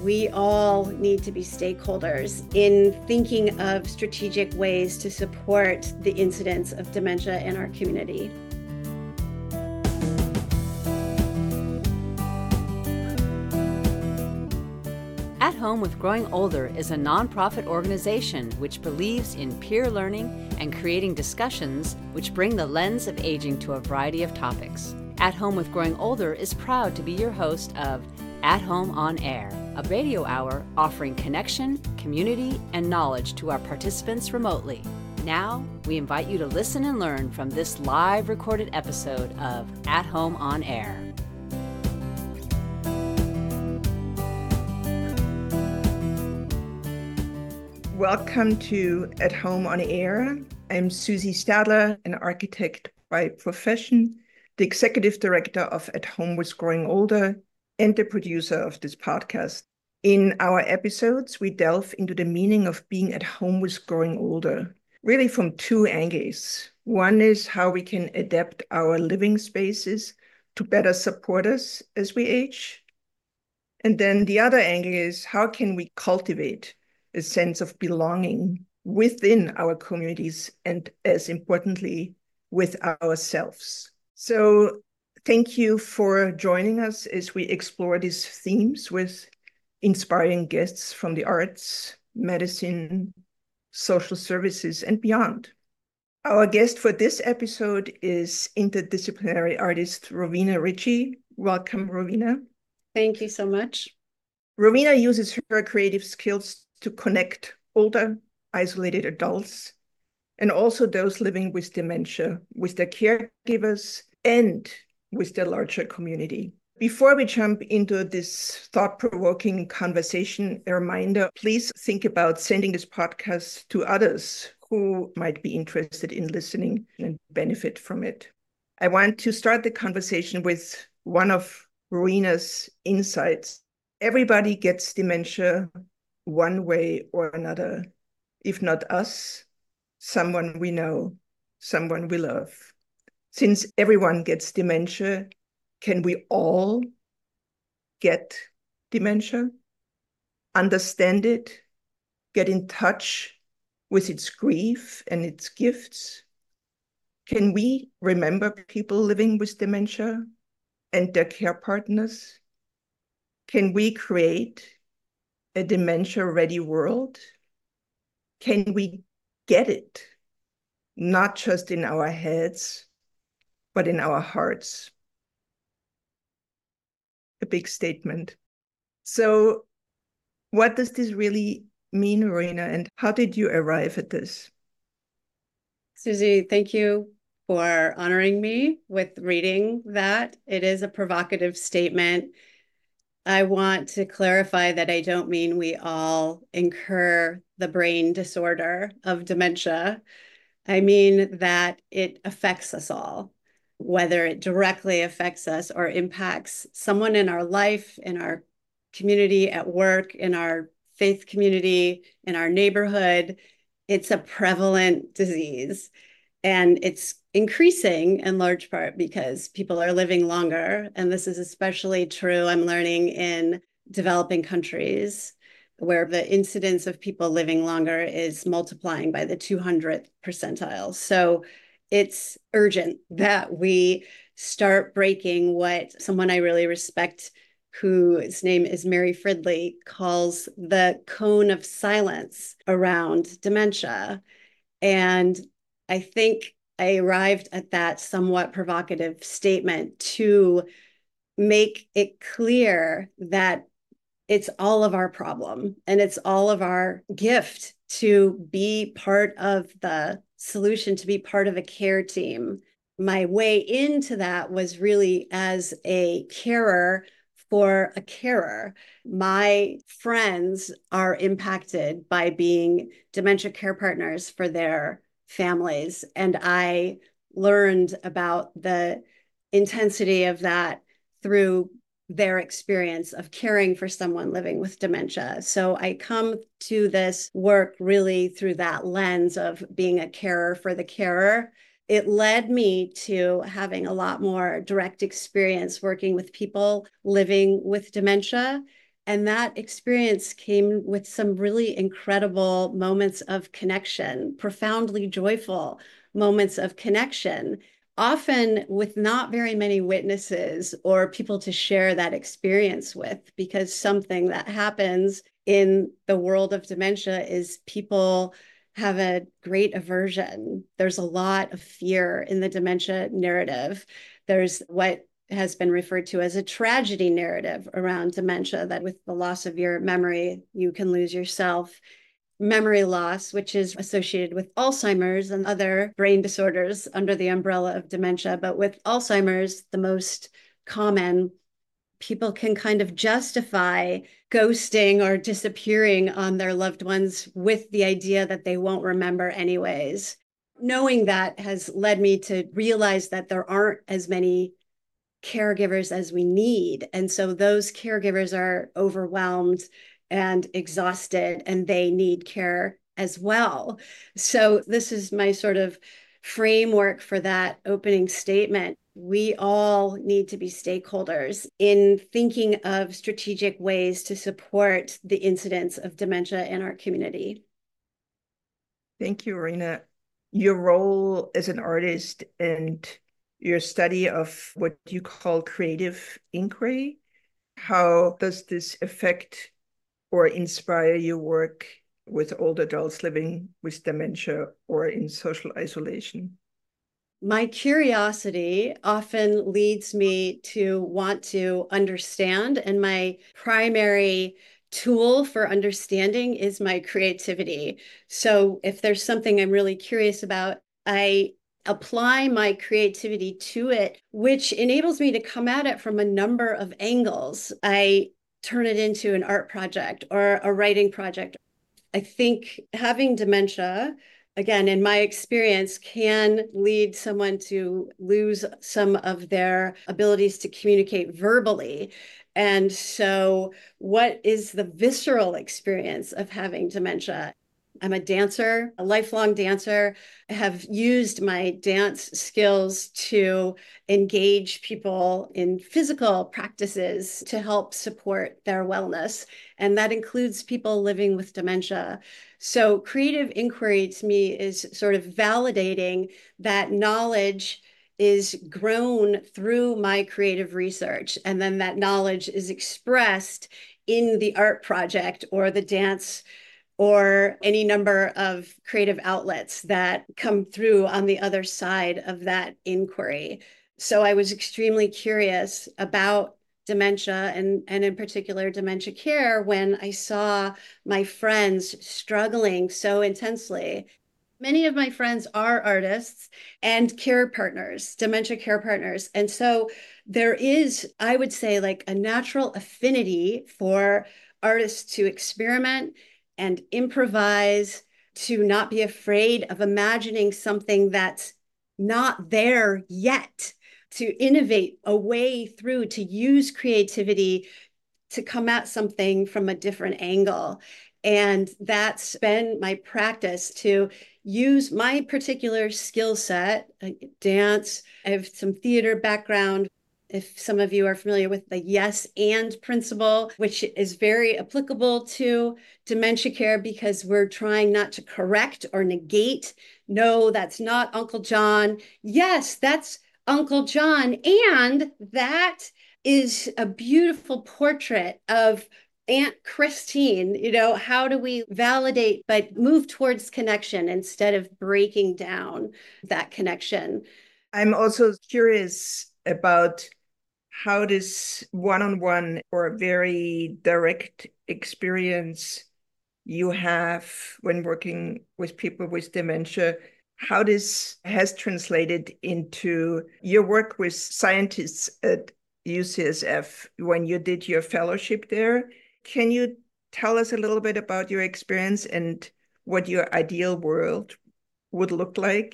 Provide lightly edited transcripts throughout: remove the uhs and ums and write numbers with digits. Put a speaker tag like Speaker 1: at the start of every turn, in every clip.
Speaker 1: We all need to be stakeholders in thinking of strategic ways to support the incidence of dementia in our community.
Speaker 2: At Home with Growing Older is a nonprofit organization which believes in peer learning and creating discussions which bring the lens of aging to a variety of topics. At Home with Growing Older is proud to be your host of At Home on Air, a radio hour offering connection, community, and knowledge to our participants remotely. Now, we invite you to listen and learn from this live recorded episode of At Home on Air.
Speaker 3: Welcome to At Home on Air. I'm Susie Stadler, an architect by profession, the executive director of At Home with Growing Older, and the producer of this podcast. In our episodes, we delve into the meaning of being at home with growing older, really from two angles. One is how we can adapt our living spaces to better support us as we age. And then the other angle is how can we cultivate a sense of belonging within our communities and, as importantly, with ourselves. So thank you for joining us as we explore these themes with inspiring guests from the arts, medicine, social services, and beyond. Our guest for this episode is interdisciplinary artist Rowena Ritchie. Welcome, Rowena.
Speaker 1: Thank you so much.
Speaker 3: Rowena uses her creative skills to connect older, isolated adults, and also those living with dementia, with their caregivers and with their larger community. Before we jump into this thought-provoking conversation, a reminder, please think about sending this podcast to others who might be interested in listening and benefit from it. I want to start the conversation with one of Rowena's insights. Everybody gets dementia one way or another. If not us, someone we know, someone we love. Since everyone gets dementia, can we all get dementia, understand it, get in touch with its grief and its gifts? Can we remember people living with dementia and their care partners? Can we create a dementia-ready world? Can we get it, not just in our heads, but in our hearts? A big statement. So what does this really mean, Rowena, and how did you arrive at this?
Speaker 1: Susie, thank you for honoring me with reading that. It is a provocative statement. I want to clarify that I don't mean we all incur the brain disorder of dementia. I mean that it affects us all, whether it directly affects us or impacts someone in our life, in our community, at work, in our faith community, in our neighborhood. It's a prevalent disease. And it's increasing in large part because people are living longer. And this is especially true, I'm learning, in developing countries where the incidence of people living longer is multiplying by the 200th percentile. So it's urgent that we start breaking what someone I really respect, whose name is Mary Fridley, calls the cone of silence around dementia. And I think I arrived at that somewhat provocative statement to make it clear that it's all of our problem and it's all of our gift to be part of the solution, to be part of a care team. My way into that was really as a carer for a carer. My friends are impacted by being dementia care partners for their families. And I learned about the intensity of that through their experience of caring for someone living with dementia. So I come to this work really through that lens of being a carer for the carer. It led me to having a lot more direct experience working with people living with dementia And that experience came with some really incredible moments of connection, profoundly joyful moments of connection, often with not very many witnesses or people to share that experience with, because something that happens in the world of dementia is people have a great aversion. There's a lot of fear in the dementia narrative. There's what has been referred to as a tragedy narrative around dementia, that with the loss of your memory, you can lose yourself. Memory loss, which is associated with Alzheimer's and other brain disorders under the umbrella of dementia. But with Alzheimer's, the most common, people can kind of justify ghosting or disappearing on their loved ones with the idea that they won't remember anyways. Knowing that has led me to realize that there aren't as many caregivers as we need. And so those caregivers are overwhelmed and exhausted, and they need care as well. So this is my sort of framework for that opening statement. We all need to be stakeholders in thinking of strategic ways to support the incidence of dementia in our community.
Speaker 3: Thank you, Rena. Your role as an artist and your study of what you call creative inquiry, how does this affect or inspire your work with older adults living with dementia or in social isolation?
Speaker 1: My curiosity often leads me to want to understand, and my primary tool for understanding is my creativity. So if there's something I'm really curious about, I apply my creativity to it, which enables me to come at it from a number of angles. I turn it into an art project or a writing project. I think having dementia, again, in my experience, can lead someone to lose some of their abilities to communicate verbally. And so, what is the visceral experience of having dementia? I'm a dancer, a lifelong dancer. I have used my dance skills to engage people in physical practices to help support their wellness. And that includes people living with dementia. So, creative inquiry to me is sort of validating that knowledge is grown through my creative research. And then that knowledge is expressed in the art project or the dance or any number of creative outlets that come through on the other side of that inquiry. So I was extremely curious about dementia and in particular dementia care when I saw my friends struggling so intensely. Many of my friends are artists and care partners, dementia care partners. And so there is, I would say, like a natural affinity for artists to experiment and improvise, to not be afraid of imagining something that's not there yet, to innovate a way through, to use creativity to come at something from a different angle. And that's been my practice, to use my particular skill set, dance. I have some theater background. If some of you are familiar with the yes and principle, which is very applicable to dementia care because we're trying not to correct or negate. No, that's not Uncle John. Yes, that's Uncle John. And that is a beautiful portrait of Aunt Christine. You know, how do we validate but move towards connection instead of breaking down that connection?
Speaker 3: I'm also curious about how this one-on-one or very direct experience you have when working with people with dementia, how this has translated into your work with scientists at UCSF when you did your fellowship there. Can you tell us a little bit about your experience and what your ideal world would look like?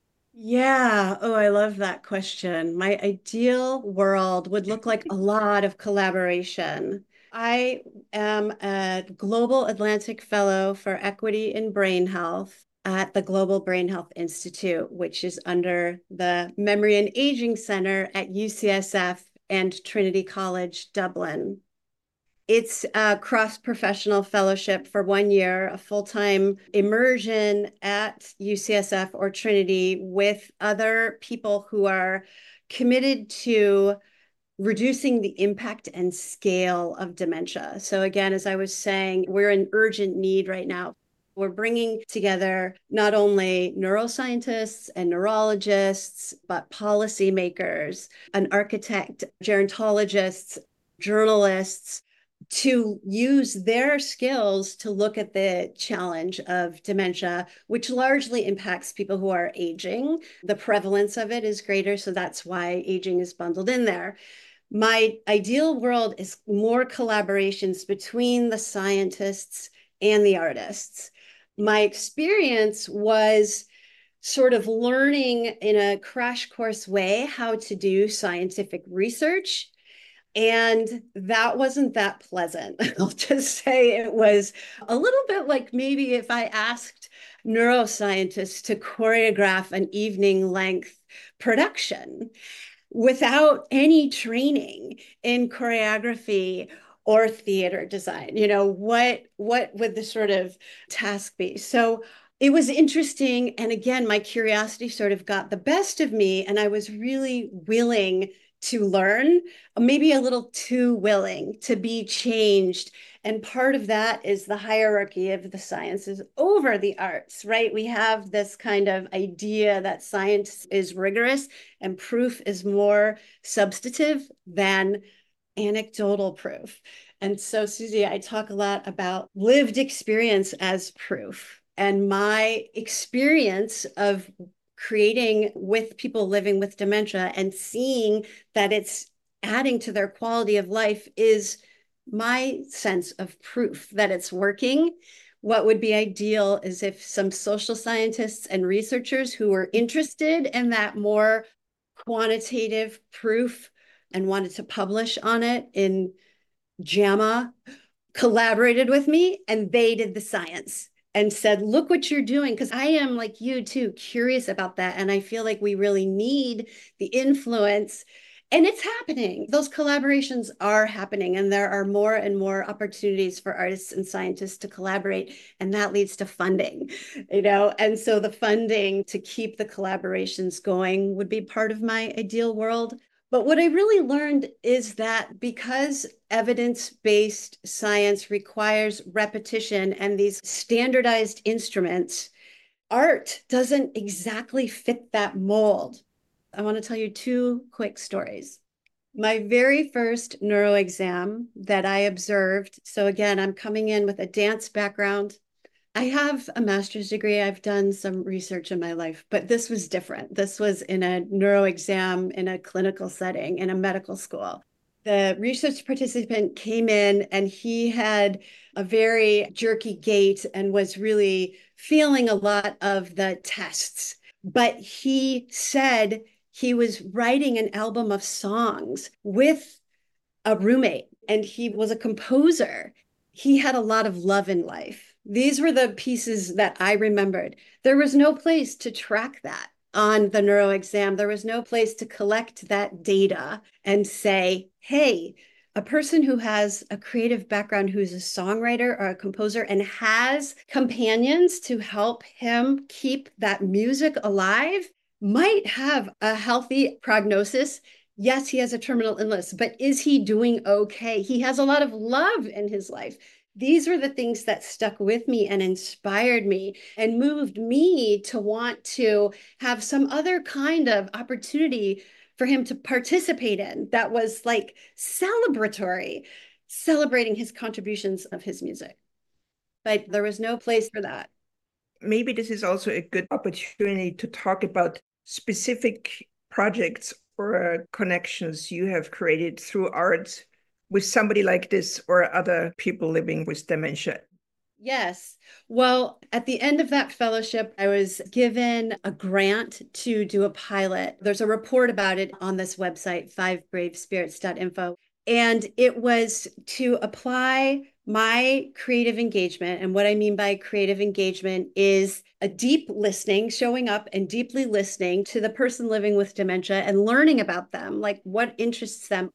Speaker 1: Yeah. Oh, I love that question. My ideal world would look like a lot of collaboration. I am a Global Atlantic Fellow for Equity in Brain Health at the Global Brain Health Institute, which is under the Memory and Aging Center at UCSF and Trinity College Dublin. It's a cross-professional fellowship for 1 year, a full-time immersion at UCSF or Trinity with other people who are committed to reducing the impact and scale of dementia. So again, as I was saying, we're in urgent need right now. We're bringing together not only neuroscientists and neurologists, but policymakers, an architect, gerontologists, journalists, to use their skills to look at the challenge of dementia, which largely impacts people who are aging. The prevalence of it is greater, so that's why aging is bundled in there. My ideal world is more collaborations between the scientists and the artists. My experience was sort of learning in a crash course way how to do scientific research. And that wasn't that pleasant. I'll just say it was a little bit like maybe if I asked neuroscientists to choreograph an evening length production without any training in choreography or theater design. What would the sort of task be? So it was interesting. And again, my curiosity sort of got the best of me, and I was really willing to learn, maybe a little too willing to be changed. And part of that is the hierarchy of the sciences over the arts, right? We have this kind of idea that science is rigorous and proof is more substantive than anecdotal proof. And so, Susie, I talk a lot about lived experience as proof. And my experience of creating with people living with dementia and seeing that it's adding to their quality of life is my sense of proof that it's working. What would be ideal is if some social scientists and researchers who were interested in that more quantitative proof and wanted to publish on it in JAMA collaborated with me, and they did the science and said, look what you're doing. Because I am, like you too, curious about that. And I feel like we really need the influence. And it's happening. Those collaborations are happening. And there are more and more opportunities for artists and scientists to collaborate. And that leads to funding, And so the funding to keep the collaborations going would be part of my ideal world. But what I really learned is that because evidence-based science requires repetition and these standardized instruments, art doesn't exactly fit that mold. I want to tell you two quick stories. My very first neuro exam that I observed, so again, I'm coming in with a dance background. I have a master's degree. I've done some research in my life, but this was different. This was in a neuro exam in a clinical setting in a medical school. The research participant came in and he had a very jerky gait and was really feeling a lot of the tests. But he said he was writing an album of songs with a roommate, and he was a composer. He had a lot of love in life. These were the pieces that I remembered. There was no place to track that on the neuro exam. There was no place to collect that data and say, hey, a person who has a creative background, who's a songwriter or a composer and has companions to help him keep that music alive, might have a healthy prognosis. Yes, he has a terminal illness, but is he doing okay? He has a lot of love in his life. These were the things that stuck with me and inspired me and moved me to want to have some other kind of opportunity for him to participate in that was like celebratory, celebrating his contributions of his music. But there was no place for that.
Speaker 3: Maybe this is also a good opportunity to talk about specific projects or connections you have created through art with somebody like this or other people living with dementia.
Speaker 1: Yes. Well, at the end of that fellowship, I was given a grant to do a pilot. There's a report about it on this website, fivebravespirits.info. And it was to apply my creative engagement. And what I mean by creative engagement is a deep listening, showing up and deeply listening to the person living with dementia and learning about them, like what interests them.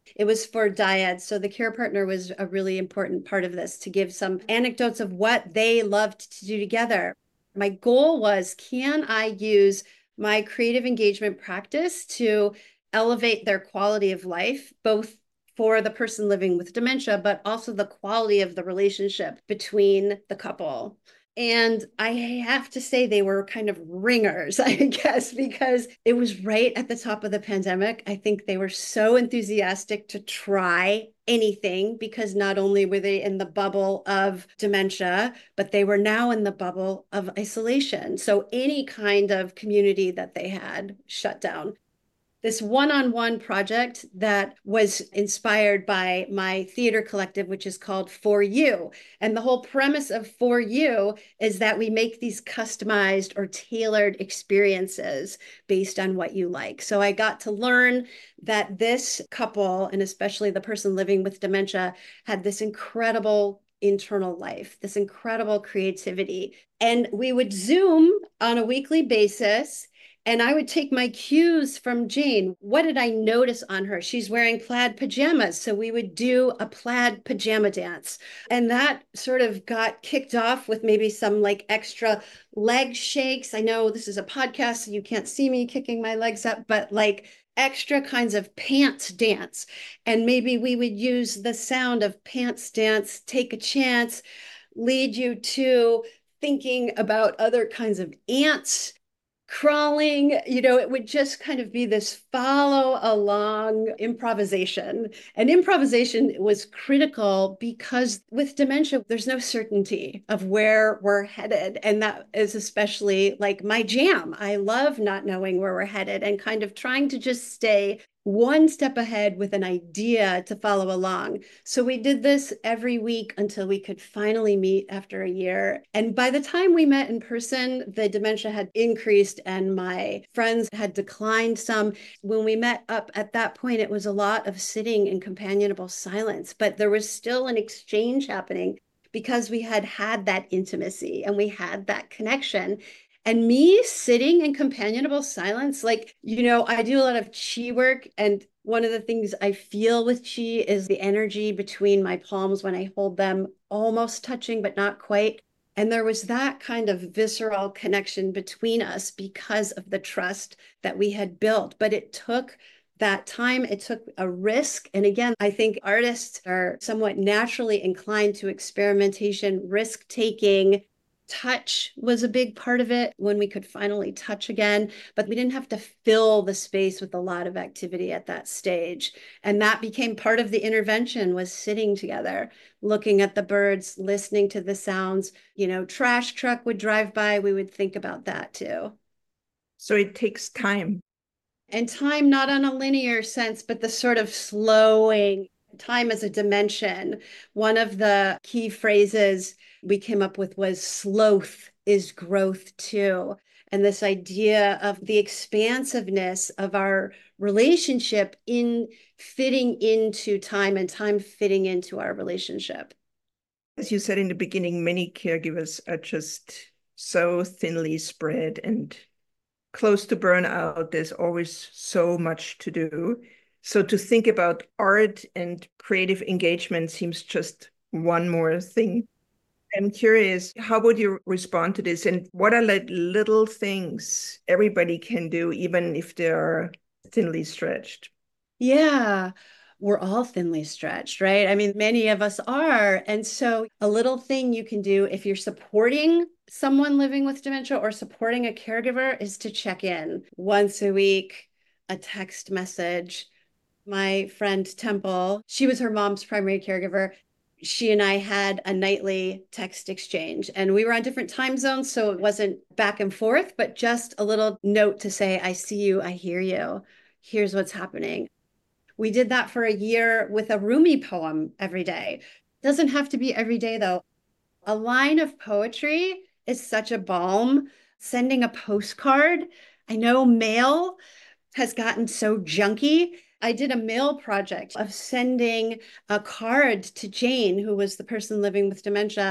Speaker 1: It was for dyad. So the care partner was a really important part of this to give some anecdotes of what they loved to do together. My goal was, can I use my creative engagement practice to elevate their quality of life, both for the person living with dementia, but also the quality of the relationship between the couple? And I have to say, they were kind of ringers, I guess, because it was right at the top of the pandemic. I think they were so enthusiastic to try anything because not only were they in the bubble of dementia, but they were now in the bubble of isolation. So any kind of community that they had shut down. This one-on-one project that was inspired by my theater collective, which is called For You. And the whole premise of For You is that we make these customized or tailored experiences based on what you like. So I got to learn that this couple, and especially the person living with dementia, had this incredible internal life, this incredible creativity. And we would Zoom on a weekly basis, and I would take my cues from Jane. What did I notice on her? She's wearing plaid pajamas. So we would do a plaid pajama dance. And that sort of got kicked off with maybe some like extra leg shakes. I know this is a podcast, so you can't see me kicking my legs up, but like extra kinds of pants dance. And maybe we would use the sound of pants dance, take a chance, lead you to thinking about other kinds of ants crawling. It would just kind of be this follow along improvisation. And improvisation was critical because with dementia, there's no certainty of where we're headed. And that is especially like my jam. I love not knowing where we're headed and kind of trying to just stay one step ahead with an idea to follow along. So we did this every week until we could finally meet after a year. And by the time we met in person, the dementia had increased and my friends had declined some. When we met up at that point, it was a lot of sitting in companionable silence, but there was still an exchange happening because we had had that intimacy and we had that connection. And me sitting in companionable silence, like, I do a lot of chi work. And one of the things I feel with chi is the energy between my palms when I hold them, almost touching, but not quite. And there was that kind of visceral connection between us because of the trust that we had built. But it took that time, it took a risk. And again, I think artists are somewhat naturally inclined to experimentation, risk taking. Touch was a big part of it when we could finally touch again, but we didn't have to fill the space with a lot of activity at that stage. And that became part of the intervention, was sitting together, looking at the birds, listening to the sounds. Trash truck would drive by, we would think about that too.
Speaker 3: So it takes time.
Speaker 1: And time, not on a linear sense, but the sort of slowing, time as a dimension. One of the key phrases we came up with was sloth is growth too. And this idea of the expansiveness of our relationship in fitting into time and time fitting into our relationship.
Speaker 3: As you said in the beginning, many caregivers are just so thinly spread and close to burnout. There's always so much to do. So to think about art and creative engagement seems just one more thing. I'm curious, how would you respond to this? And what are like little things everybody can do, even if they're thinly stretched?
Speaker 1: Yeah, we're all thinly stretched, right? I mean, many of us are. And so, a little thing you can do if you're supporting someone living with dementia or supporting a caregiver is to check in once a week, a text message. My friend Temple, she was her mom's primary caregiver. She and I had a nightly text exchange, and we were on different time zones. So it wasn't back and forth, but just a little note to say, I see you, I hear you, here's what's happening. We did that for a year with a Rumi poem every day. Doesn't have to be every day, though. A line of poetry is such a balm. Sending a postcard. I know mail has gotten so junky. I did a mail project of sending a card to Jane, who was the person living with dementia.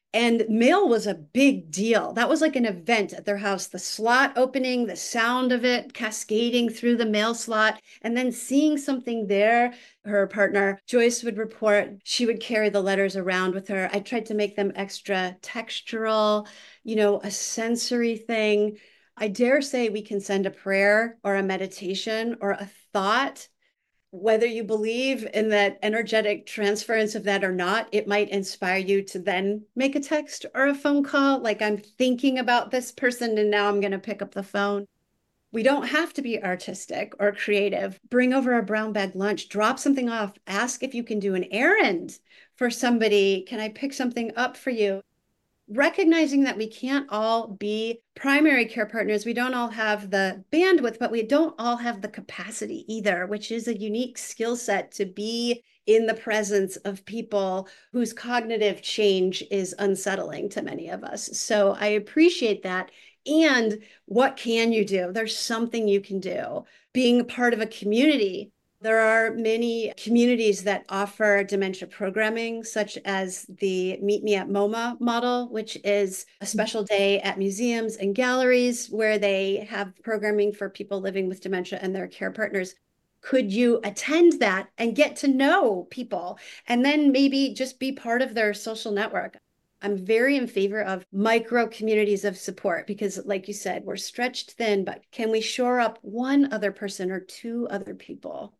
Speaker 1: And mail was a big deal. That was like an event at their house. The slot opening, the sound of it cascading through the mail slot, and then seeing something there. Her partner, Joyce, would report she would carry the letters around with her. I tried to make them extra textural, a sensory thing. I dare say we can send a prayer or a meditation or a thought. Whether you believe in that energetic transference of that or not, it might inspire you to then make a text or a phone call. Like, I'm thinking about this person and now I'm going to pick up the phone. We don't have to be artistic or creative. Bring over a brown bag lunch, drop something off, ask if you can do an errand for somebody. Can I pick something up for you? Recognizing that we can't all be primary care partners. We don't all have the bandwidth, but we don't all have the capacity either, which is a unique skill set to be in the presence of people whose cognitive change is unsettling to many of us. So I appreciate that. And what can you do? There's something you can do. Being part of a community, there are many communities that offer dementia programming, such as the Meet Me at MoMA model, which is a special day at museums and galleries where they have programming for people living with dementia and their care partners. Could you attend that and get to know people and then maybe just be part of their social network? I'm very in favor of micro communities of support because, like you said, we're stretched thin, but can we shore up one other person or two other people?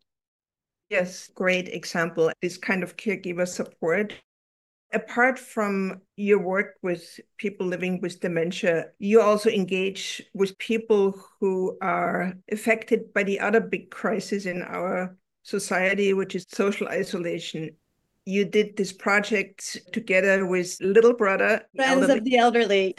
Speaker 3: Yes, great example. This kind of caregiver support. Apart from your work with people living with dementia, you also engage with people who are affected by the other big crisis in our society, which is social isolation. You did this project together with Little Brother,
Speaker 1: Friends of the Elderly,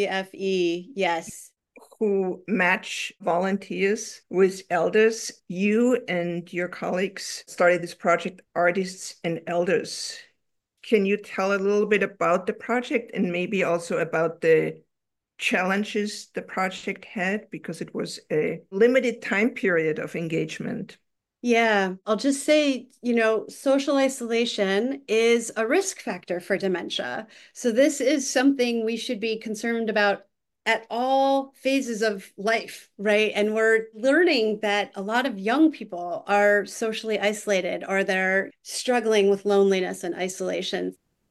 Speaker 1: LBFE, yes.
Speaker 3: Who match volunteers with elders. You and your colleagues started this project, Artists and Elders. Can you tell a little bit about the project and maybe also about the challenges the project had, because it was a limited time period of engagement?
Speaker 1: Yeah, I'll just say, social isolation is a risk factor for dementia. So this is something we should be concerned about at all phases of life, right? And we're learning that a lot of young people are socially isolated or they're struggling with loneliness and isolation.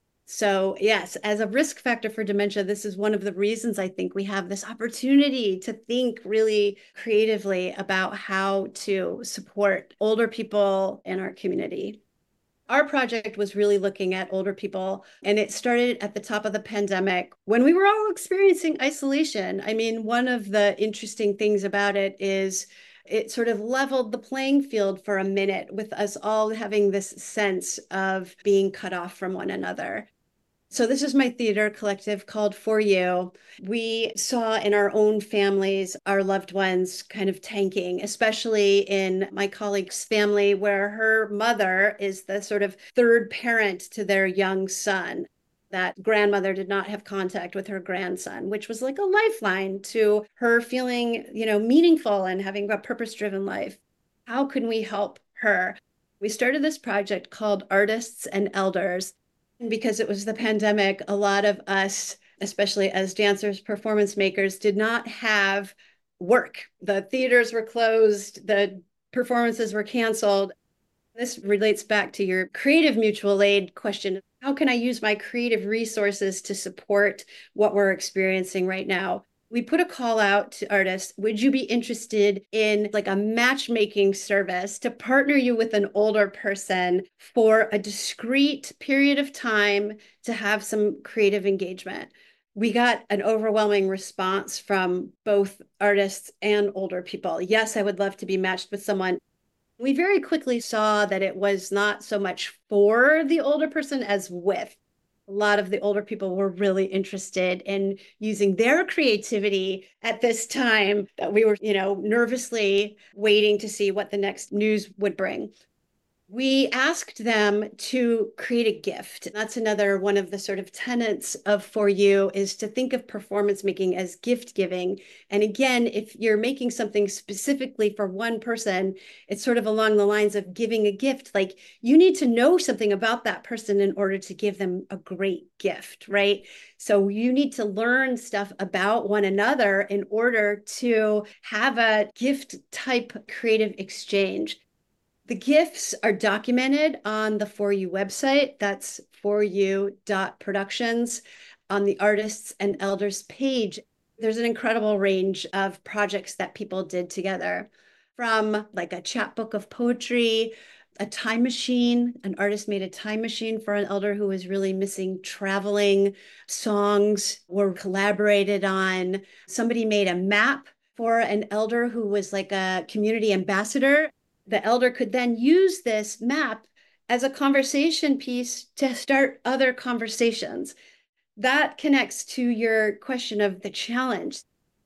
Speaker 1: So, yes, as a risk factor for dementia, this is one of the reasons I think we have this opportunity to think really creatively about how to support older people in our community. Our project was really looking at older people, and it started at the top of the pandemic when we were all experiencing isolation. I mean, one of the interesting things about it is it sort of leveled the playing field for a minute with us all having this sense of being cut off from one another. So this is my theater collective called For You. We saw in our own families our loved ones kind of tanking, especially in my colleague's family, where her mother is the sort of third parent to their young son. That grandmother did not have contact with her grandson, which was like a lifeline to her feeling, meaningful and having a purpose-driven life. How can we help her? We started this project called Artists and Elders. Because it was the pandemic, a lot of us, especially as dancers, performance makers, did not have work. The theaters were closed, the performances were canceled. This relates back to your creative mutual aid question. How can I use my creative resources to support what we're experiencing right now? We put a call out to artists. Would you be interested in like a matchmaking service to partner you with an older person for a discrete period of time to have some creative engagement? We got an overwhelming response from both artists and older people. Yes, I would love to be matched with someone. We very quickly saw that it was not so much for the older person as with. A lot of the older people were really interested in using their creativity at this time that we were, nervously waiting to see what the next news would bring. We asked them to create a gift. That's another one of the sort of tenets of For You, is to think of performance making as gift giving. And again, if you're making something specifically for one person, it's sort of along the lines of giving a gift. Like, you need to know something about that person in order to give them a great gift, right? So you need to learn stuff about one another in order to have a gift type creative exchange. The gifts are documented on the For You website. That's foryou.productions. On the artists and elders page, there's an incredible range of projects that people did together, from like a chapbook of poetry, a time machine. An artist made a time machine for an elder who was really missing traveling. Songs were collaborated on. Somebody made a map for an elder who was like a community ambassador. The elder could then use this map as a conversation piece to start other conversations. That connects to your question of the challenge.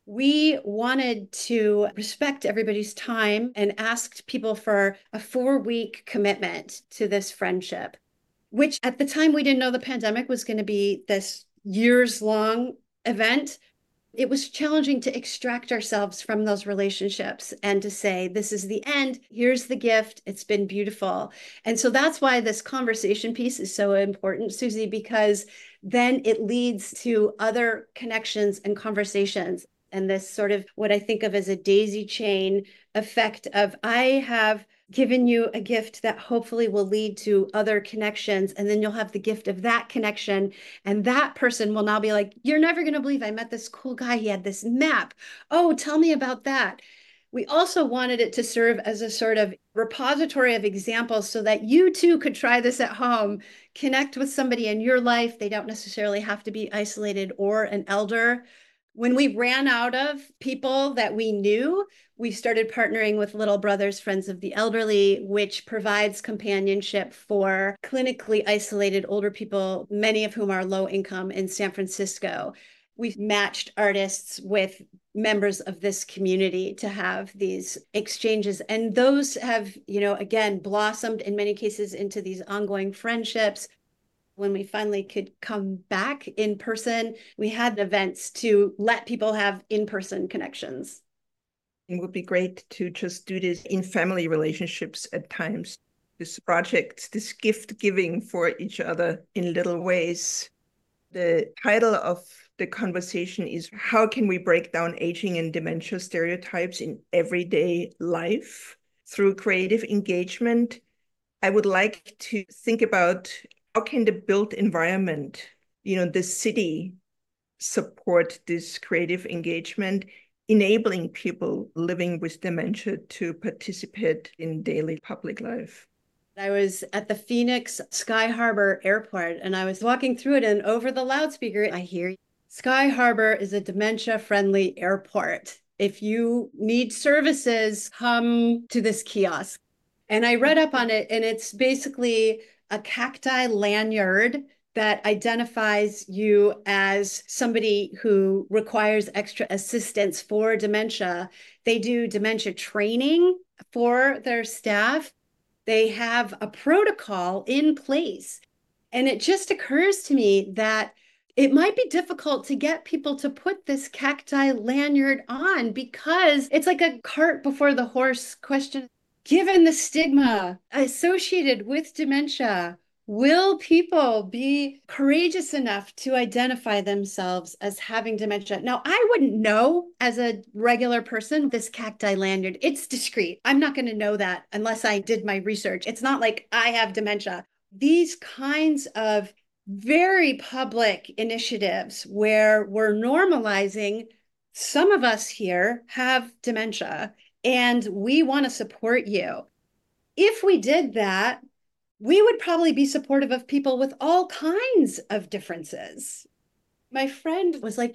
Speaker 1: We wanted to respect everybody's time and asked people for a 4-week commitment to this friendship, which at the time we didn't know the pandemic was going to be this years long event. It was challenging to extract ourselves from those relationships and to say, this is the end. Here's the gift. It's been beautiful. And so that's why this conversation piece is so important, Susie, because then it leads to other connections and conversations. And this sort of what I think of as a daisy chain effect of, I have given you a gift that hopefully will lead to other connections. And then you'll have the gift of that connection. And that person will now be like, you're never going to believe I met this cool guy. He had this map. Oh, tell me about that. We also wanted it to serve as a sort of repository of examples so that you too could try this at home, connect with somebody in your life. They don't necessarily have to be isolated or an elder. When we ran out of people that we knew, we started partnering with Little Brothers Friends of the Elderly, which provides companionship for clinically isolated older people, many of whom are low income in San Francisco. We've matched artists with members of this community to have these exchanges. And those have, again, blossomed in many cases into these ongoing friendships. When we finally could come back in person, we had events to let people have in-person connections.
Speaker 3: It would be great to just do this in family relationships at times. This project, this gift giving for each other in little ways. The title of the conversation is, how can we break down aging and dementia stereotypes in everyday life through creative engagement? I would like to think about, how can the built environment, the city, support this creative engagement, enabling people living with dementia to participate in daily public life?
Speaker 1: I was at the Phoenix Sky Harbor Airport, and I was walking through it, and over the loudspeaker, I hear, Sky Harbor is a dementia-friendly airport. If you need services, come to this kiosk. And I read up on it, and it's basically a cacti lanyard that identifies you as somebody who requires extra assistance for dementia. They do dementia training for their staff. They have a protocol in place. And it just occurs to me that it might be difficult to get people to put this cacti lanyard on, because it's like a cart before the horse question. Given the stigma associated with dementia, will people be courageous enough to identify themselves as having dementia? Now, I wouldn't know as a regular person, this cacti lanyard, it's discreet. I'm not going to know that unless I did my research. It's not like I have dementia. These kinds of very public initiatives where we're normalizing, some of us here have dementia and we want to support you. If we did that, we would probably be supportive of people with all kinds of differences. My friend was like,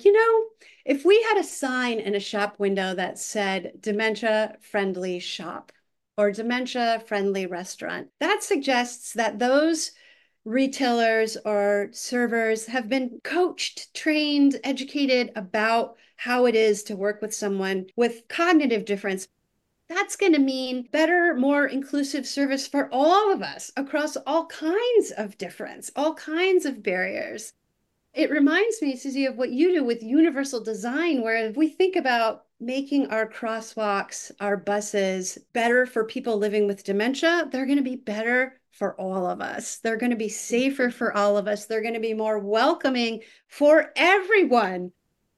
Speaker 1: if we had a sign in a shop window that said dementia friendly shop or dementia friendly restaurant, that suggests that those retailers or servers have been coached, trained, educated about how it is to work with someone with cognitive difference. That's going to mean better, more inclusive service for all of us across all kinds of difference, all kinds of barriers. It reminds me, Susie, of what you do with universal design, where if we think about making our crosswalks, our buses better for people living with dementia, they're going to be better for all of us. They're going to be safer for all of us. They're going to be more welcoming for everyone.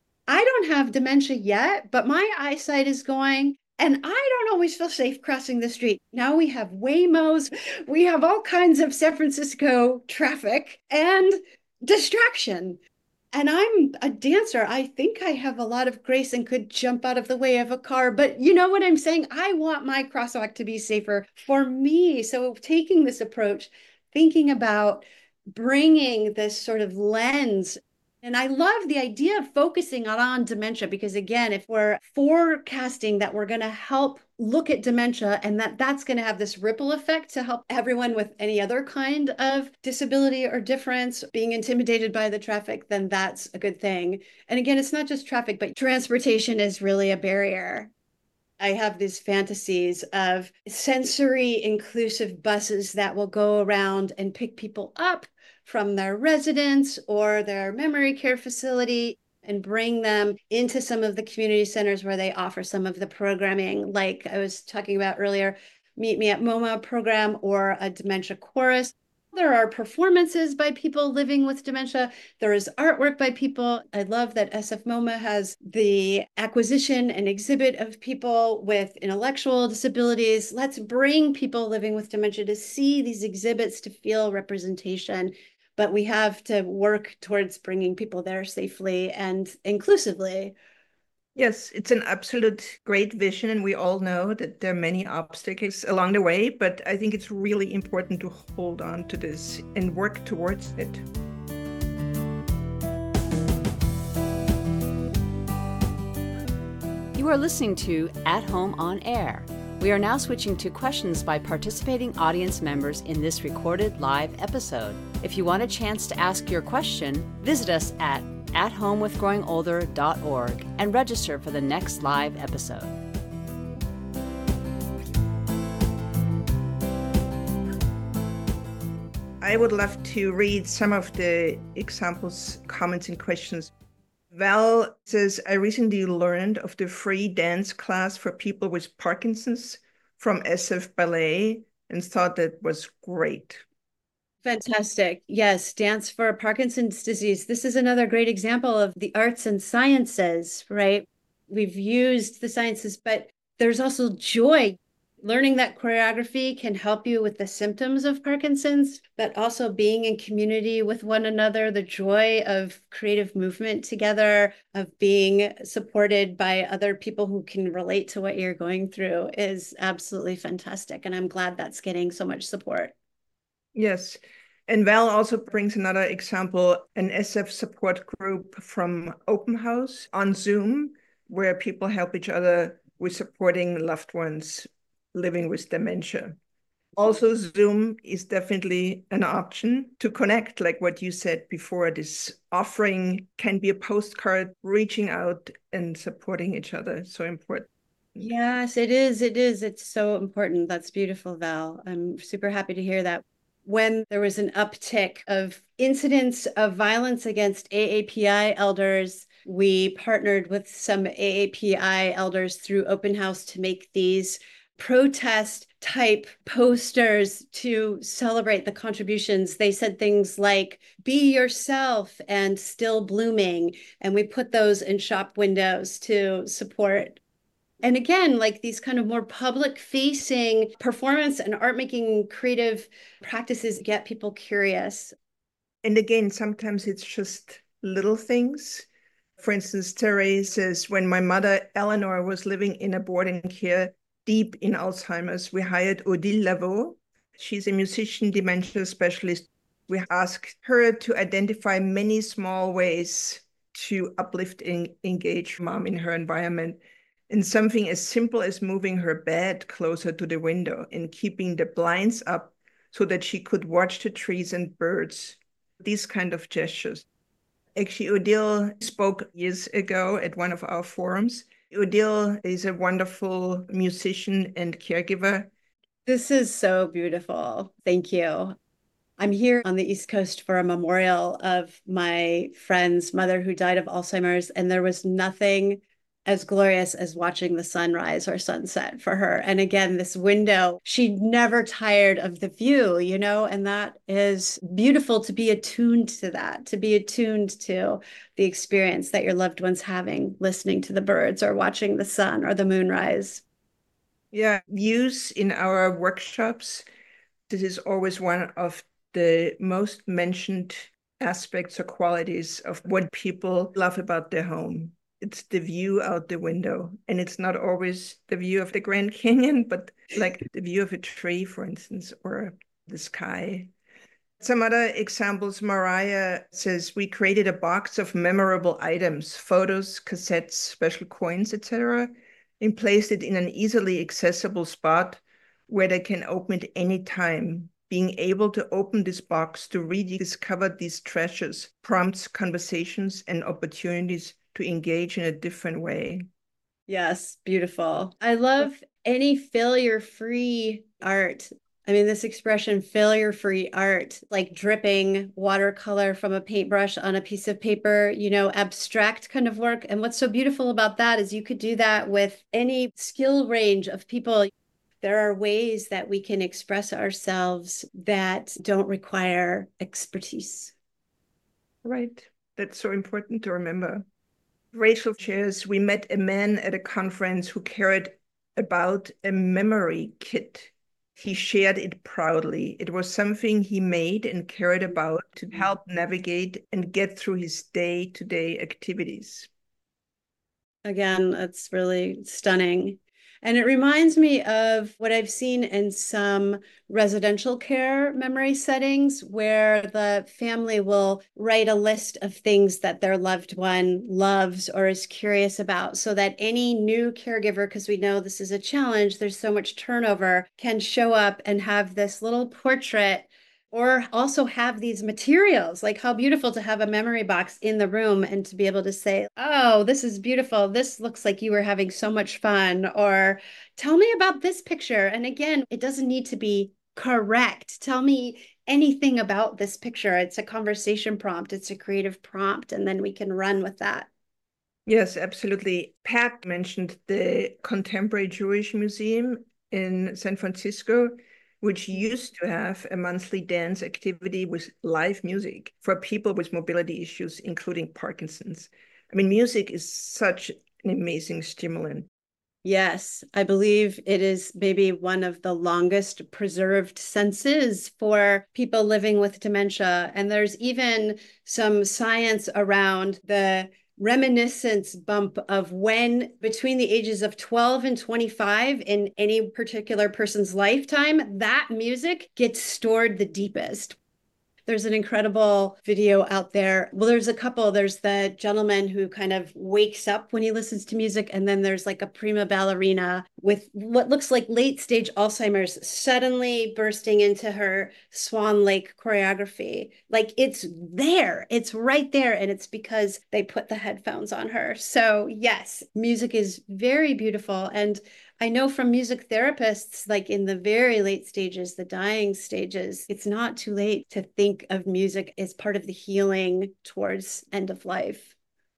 Speaker 1: I don't have dementia yet, but my eyesight is going. And I don't always feel safe crossing the street. Now we have Waymos, we have all kinds of San Francisco traffic and distraction. And I'm a dancer. I think I have a lot of grace and could jump out of the way of a car. But you know what I'm saying? I want my crosswalk to be safer for me. So taking this approach, thinking about bringing this sort of lens, and I love the idea of focusing on dementia because, again, if we're forecasting that we're going to help look at dementia and that's going to have this ripple effect to help everyone with any other kind of disability or difference being intimidated by the traffic, then that's a good thing. And again, it's not just traffic, but transportation is really a barrier. I have these fantasies of sensory inclusive buses that will go around and pick people up from their residence or their memory care facility and bring them into some of the community centers where they offer some of the programming, like I was talking about earlier, Meet Me at MoMA program or a dementia chorus. There are performances by people living with dementia. There is artwork by people. I love that SF MoMA has the acquisition and exhibit of people with intellectual disabilities. Let's bring people living with dementia to see these exhibits, to feel representation. But we have to work towards bringing people there safely and inclusively.
Speaker 3: Yes, it's an absolute great vision, and we all know that there are many obstacles along the way, but I think it's really important to hold on to this and work towards it.
Speaker 2: You are listening to At Home on Air. We are now switching to questions by participating audience members in this recorded live episode. If you want a chance to ask your question, visit us at athomewithgrowingolder.org and register for the next live episode.
Speaker 3: I would love to read some of the examples, comments, and questions. Val says, I recently learned of the free dance class for people with Parkinson's from SF Ballet and thought that was great.
Speaker 1: Fantastic. Yes, Dance for Parkinson's Disease. This is another great example of the arts and sciences, right? We've used the sciences, but there's also joy. Learning that choreography can help you with the symptoms of Parkinson's, but also being in community with one another, the joy of creative movement together, of being supported by other people who can relate to what you're going through is absolutely fantastic. And I'm glad that's getting so much support.
Speaker 3: Yes. And Val also brings another example, an SF support group from Open House on Zoom, where people help each other with supporting loved ones living with dementia. Also, Zoom is definitely an option to connect, like what you said before. This offering can be a postcard, reaching out and supporting each other. So important.
Speaker 1: Yes, it is. It is. It's so important. That's beautiful, Val. I'm super happy to hear that. When there was an uptick of incidents of violence against AAPI elders, we partnered with some AAPI elders through Open House to make these protest type posters to celebrate the contributions. They said things like, be yourself and still blooming. And we put those in shop windows to support. And again, like these kind of more public facing performance and art making creative practices get people curious.
Speaker 3: And again, sometimes it's just little things. For instance, Terry says, when my mother, Eleanor, was living in a boarding care deep in Alzheimer's, we hired Odile Lavaux. She's a musician dementia specialist. We asked her to identify many small ways to uplift and engage mom in her environment. And something as simple as moving her bed closer to the window and keeping the blinds up so that she could watch the trees and birds. These kind of gestures. Actually, Odile spoke years ago at one of our forums, Odile is a wonderful musician and caregiver.
Speaker 1: This is so beautiful. Thank you. I'm here on the East Coast for a memorial of my friend's mother who died of Alzheimer's, and there was nothing as glorious as watching the sunrise or sunset for her. And again, this window, she never tired of the view, and that is beautiful to be attuned to that, to be attuned to the experience that your loved one's having, listening to the birds or watching the sun or the moonrise.
Speaker 3: Yeah, views in our workshops. This is always one of the most mentioned aspects or qualities of what people love about their home. It's the view out the window. And it's not always the view of the Grand Canyon, but like the view of a tree, for instance, or the sky. Some other examples, Mariah says, we created a box of memorable items, photos, cassettes, special coins, etc., and placed it in an easily accessible spot where they can open it anytime. Being able to open this box to rediscover these treasures prompts conversations and opportunities to engage in a different way.
Speaker 1: Yes, beautiful. I love any failure-free art. I mean, this expression, failure-free art, like dripping watercolor from a paintbrush on a piece of paper, abstract kind of work. And what's so beautiful about that is you could do that with any skill range of people. There are ways that we can express ourselves that don't require expertise.
Speaker 3: Right. That's so important to remember. Rachel shares, we met a man at a conference who cared about a memory kit. He shared it proudly. It was something he made and cared about to help navigate and get through his day-to-day activities.
Speaker 1: Again, that's really stunning. And it reminds me of what I've seen in some residential care memory settings where the family will write a list of things that their loved one loves or is curious about so that any new caregiver, because we know this is a challenge, there's so much turnover, can show up and have this little portrait or also have these materials. Like, how beautiful to have a memory box in the room and to be able to say, oh, this is beautiful. This looks like you were having so much fun. Or tell me about this picture. And again, it doesn't need to be correct. Tell me anything about this picture. It's a conversation prompt, it's a creative prompt, and then we can run with that.
Speaker 3: Yes, absolutely. Pat mentioned the Contemporary Jewish Museum in San Francisco, which used to have a monthly dance activity with live music for people with mobility issues, including Parkinson's. I mean, music is such an amazing stimulant.
Speaker 1: Yes, I believe it is maybe one of the longest preserved senses for people living with dementia. And there's even some science around the reminiscence bump of when between the ages of 12 and 25 in any particular person's lifetime, that music gets stored the deepest. There's an incredible video out there. Well, there's a couple. There's the gentleman who kind of wakes up when he listens to music. And then there's like a prima ballerina with what looks like late stage Alzheimer's suddenly bursting into her Swan Lake choreography. Like, it's there, it's right there. And it's because they put the headphones on her. So, yes, music is very beautiful. And I know from music therapists, like in the very late stages, the dying stages, it's not too late to think of music as part of the healing towards end of life.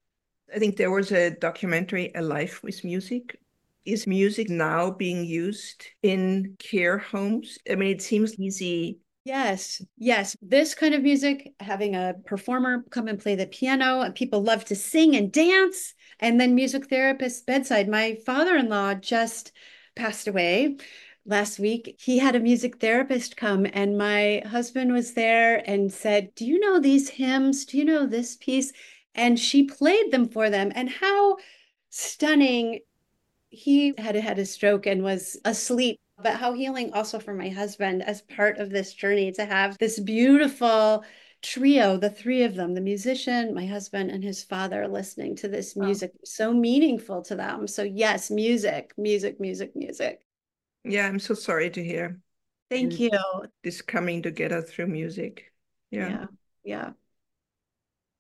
Speaker 3: I think there was a documentary, A Life with Music. Is music now being used in care homes? I mean, it seems easy.
Speaker 1: Yes, yes. This kind of music, having a performer come and play the piano, and people love to sing and dance. And then music therapist bedside. My father-in-law just passed away last week. He had a music therapist come, and my husband was there and said, do you know these hymns? Do you know this piece? And she played them for them. And how stunning. He had a stroke and was asleep, but how healing also for my husband as part of this journey to have this beautiful trio, the three of them, the musician, my husband, and his father, listening to this music, so meaningful to them. So yes, music, music, music, music.
Speaker 3: Yeah, I'm so sorry to hear.
Speaker 1: Thank you.
Speaker 3: This coming together through music. Yeah.
Speaker 1: Yeah, yeah.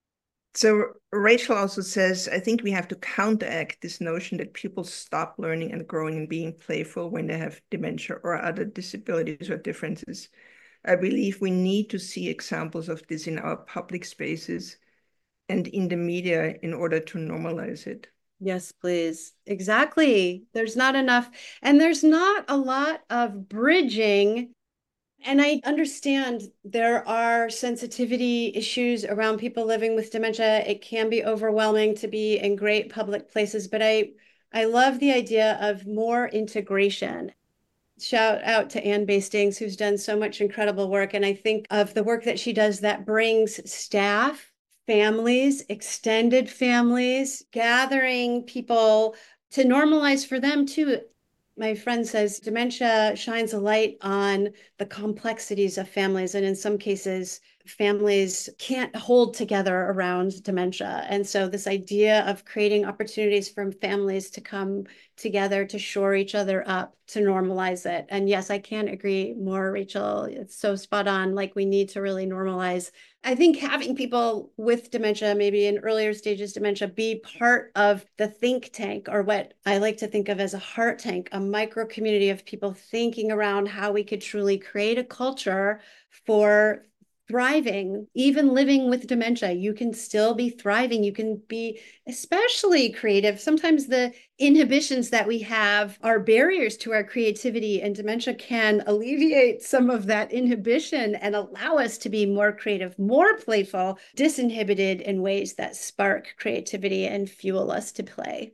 Speaker 3: So Rachel also says, I think we have to counteract this notion that people stop learning and growing and being playful when they have dementia or other disabilities or differences. I believe we need to see examples of this in our public spaces and in the media in order to normalize it.
Speaker 1: Yes, please. Exactly. There's not enough, and there's not a lot of bridging. And I understand there are sensitivity issues around people living with dementia. It can be overwhelming to be in great public places, but I love the idea of more integration. Shout out to Ann Bastings, who's done so much incredible work. And I think of the work that she does that brings staff, families, extended families, gathering people to normalize for them too. My friend says dementia shines a light on the complexities of families. And in some cases, families can't hold together around dementia. And so, this idea of creating opportunities for families to come together to shore each other up, to normalize it. And yes, I can't agree more, Rachel. It's so spot on. Like, we need to really normalize. I think having people with dementia, maybe in earlier stages dementia, be part of the think tank, or what I like to think of as a heart tank, a micro community of people thinking around how we could truly create a culture for thriving. Even living with dementia, you can still be thriving. You can be especially creative. Sometimes the inhibitions that we have are barriers to our creativity, and dementia can alleviate some of that inhibition and allow us to be more creative, more playful, disinhibited in ways that spark creativity and fuel us to play.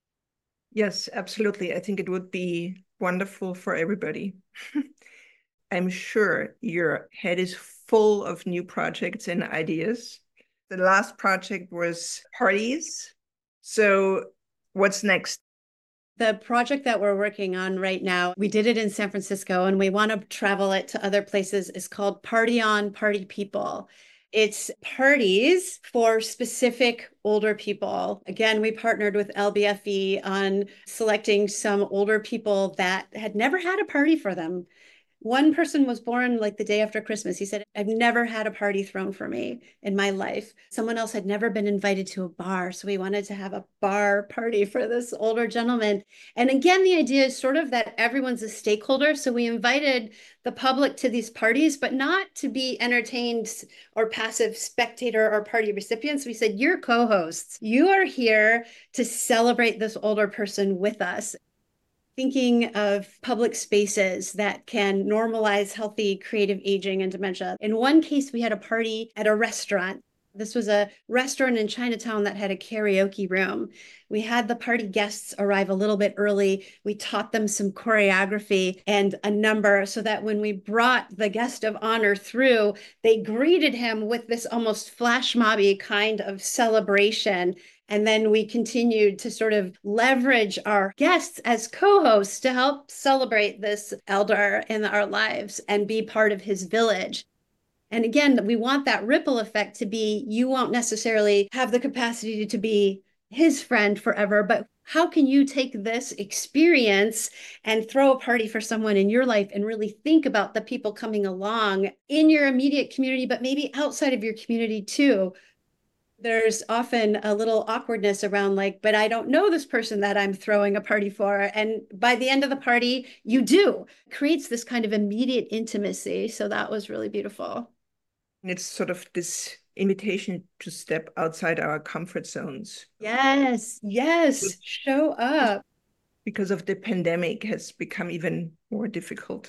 Speaker 3: Yes, absolutely. I think it would be wonderful for everybody. I'm sure your head is full of new projects and ideas. The last project was parties. So what's next?
Speaker 1: The project that we're working on right now, we did it in San Francisco and we want to travel it to other places, is called Party On Party People. It's parties for specific older people. Again, we partnered with LBFE on selecting some older people that had never had a party for them. One person was born like the day after Christmas. He said, I've never had a party thrown for me in my life. Someone else had never been invited to a bar. So we wanted to have a bar party for this older gentleman. And again, the idea is sort of that everyone's a stakeholder. So we invited the public to these parties, but not to be entertained or passive spectator or party recipients. We said, you're co hosts. You are here to celebrate this older person with us. Thinking of public spaces that can normalize healthy creative aging and dementia. In one case, we had a party at a restaurant. This was a restaurant in Chinatown that had a karaoke room. We had the party guests arrive a little bit early. We taught them some choreography and a number so that when we brought the guest of honor through, they greeted him with this almost flash mobby kind of celebration. And then we continued to sort of leverage our guests as co hosts to help celebrate this elder in our lives and be part of his village. And again, we want that ripple effect to be, you won't necessarily have the capacity to be his friend forever, but how can you take this experience and throw a party for someone in your life and really think about the people coming along in your immediate community, but maybe outside of your community too? There's often a little awkwardness around, like, but I don't know this person that I'm throwing a party for. And by the end of the party, you do. It creates this kind of immediate intimacy. So that was really beautiful.
Speaker 3: It's sort of this invitation to step outside our comfort zones.
Speaker 1: Yes, yes,
Speaker 3: Which,
Speaker 1: show up.
Speaker 3: because of the pandemic, has become even more difficult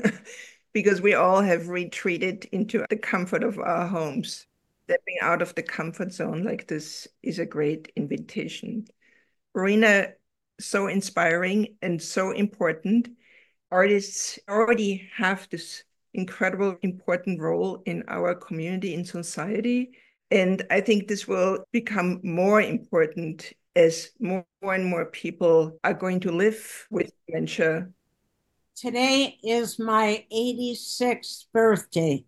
Speaker 3: because we all have retreated into the comfort of our homes. Stepping out of the comfort zone like this is a great invitation. Verena, so inspiring and so important. Artists already have this incredible important role in our community, in society. And I think this will become more important as more and more people are going to live with dementia.
Speaker 4: Today is my 86th birthday.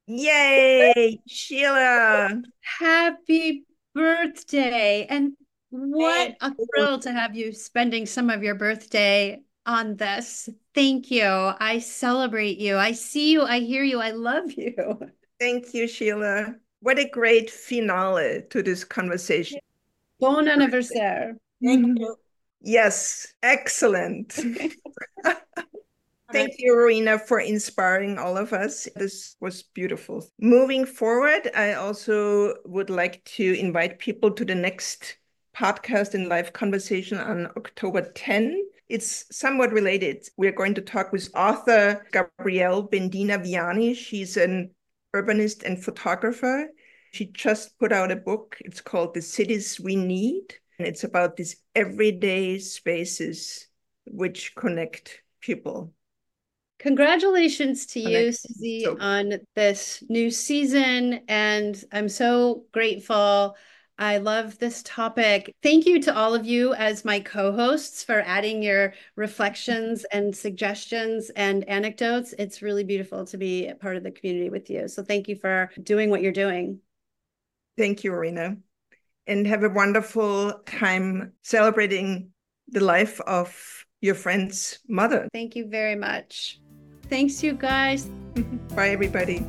Speaker 3: Yay, Sheila.
Speaker 1: Happy birthday. And what
Speaker 4: Thank
Speaker 1: a
Speaker 4: you.
Speaker 1: thrill to have you spending some of your birthday on this. Thank you. I celebrate you. I see you. I hear you. I love you.
Speaker 3: Thank you, Sheila. What a great finale to this conversation.
Speaker 1: Bon anniversaire.
Speaker 4: Thank you.
Speaker 3: Yes, excellent. Thank you, Rowena, for inspiring all of us. This was beautiful. Moving forward, I also would like to invite people to the next podcast and live conversation on October 10. It's somewhat related. We're going to talk with author Gabrielle Bendina Viani. She's an urbanist and photographer. She just put out a book. It's called The Cities We Need. And it's about these everyday spaces which connect people.
Speaker 1: Congratulations to you, Susie, on this new season. And I'm so grateful. I love this topic. Thank you to all of you as my co-hosts for adding your reflections and suggestions and anecdotes. It's really beautiful to be a part of the community with you. So thank you for doing what you're doing.
Speaker 3: Thank you, Rowena. And have a wonderful time celebrating the life of your friend's mother.
Speaker 1: Thank you very much. Thanks, you guys.
Speaker 3: Bye, everybody.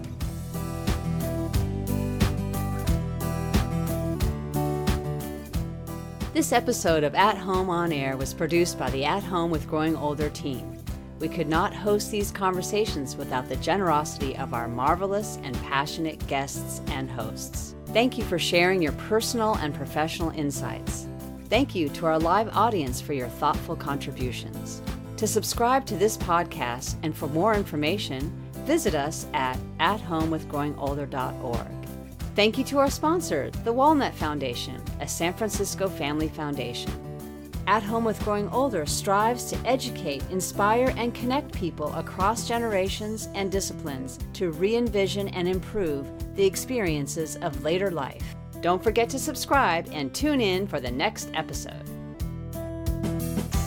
Speaker 2: This episode of At Home on Air was produced by the At Home with Growing Older team. We could not host these conversations without the generosity of our marvelous and passionate guests and hosts. Thank you for sharing your personal and professional insights. Thank you to our live audience for your thoughtful contributions. To subscribe to this podcast and for more information, visit us at athomewithgrowingolder.org. Thank you to our sponsor, the Walnut Foundation, a San Francisco family foundation. At Home with Growing Older strives to educate, inspire, and connect people across generations and disciplines to re-envision and improve the experiences of later life. Don't forget to subscribe and tune in for the next episode.